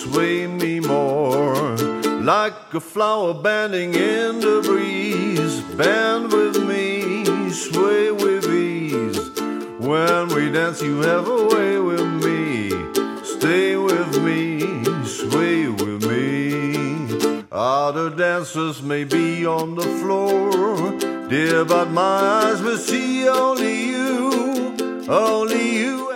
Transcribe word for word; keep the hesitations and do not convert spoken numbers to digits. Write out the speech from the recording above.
sway me more. Like a flower bending in the breeze, bend with me, sway with ease. When we dance you have a way with me, stay with me, sway with me. Other dancers may be on the floor, dear, but my eyes will see only you, only you.